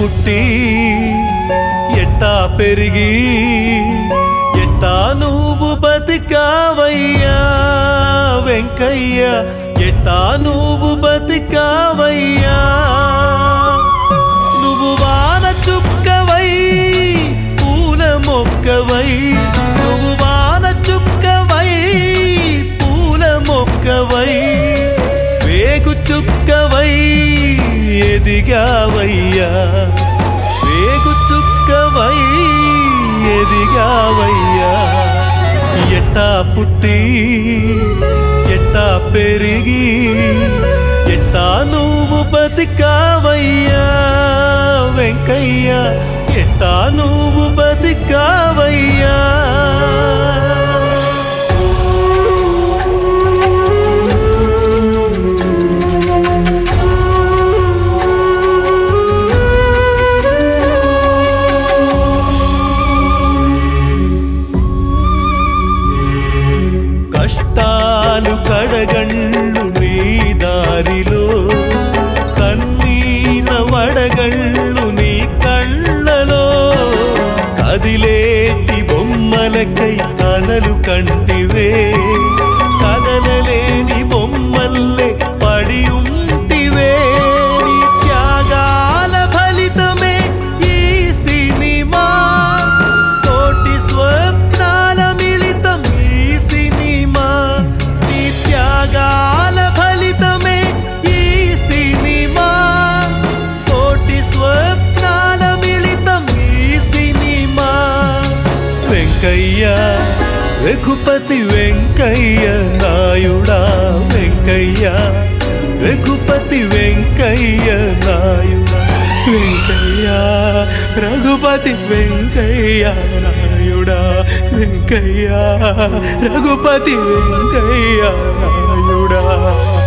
పుట్టి ఎట్టా పెరిగి ఎట్టా నువ్వు బతికావయ్యా వెంకయ్య ఎట్టా నువ్వు బతికావయ్యా నువ్వు వాన చుక్కవై పూల మొక్కవై నువ్వు వాన చుక్కవై పూల మొక్కవై వేగు చుక్కవై ఎదిగావయ్యా వేగు చుక్కవై ఎదిగావయ్యా ఎట్టా పుట్టి ఎట్టా పెరిగి ఎట్టా నువ్వు బతికావయ్యా వెంకయ్య ఎట్టా నువ్వు బతికావయ్యా కష్టాలు కడగళ్ళు నీ దారిలో కన్నీన వడగళ్ళు నీ కళ్ళలో కదిలేటి బొమ్మలకై కలలు కంటివే కదలలేని బొమ్మల్లే పడి ఉంటివే నీ త్యాగాల ఫలితమే ఈ సినిమా కోటి స్వప్నాల మిళితం ఈ సినిమా నీ త్యాగాల ఫలితమే ఈ సినిమా కోటి స్వప్నాల మిళితం ఈ సినిమా వెంకయ్య రఘుపతి వెంకయ్య నాయుడా వెంకయ్య రఘుపతి వెంకయ్య నాయుడా వెంకయ్య రఘుపతి వెంకయ్య నాయుడా వెంకయ్య రఘుపతి వెంకయ్య నాయుడా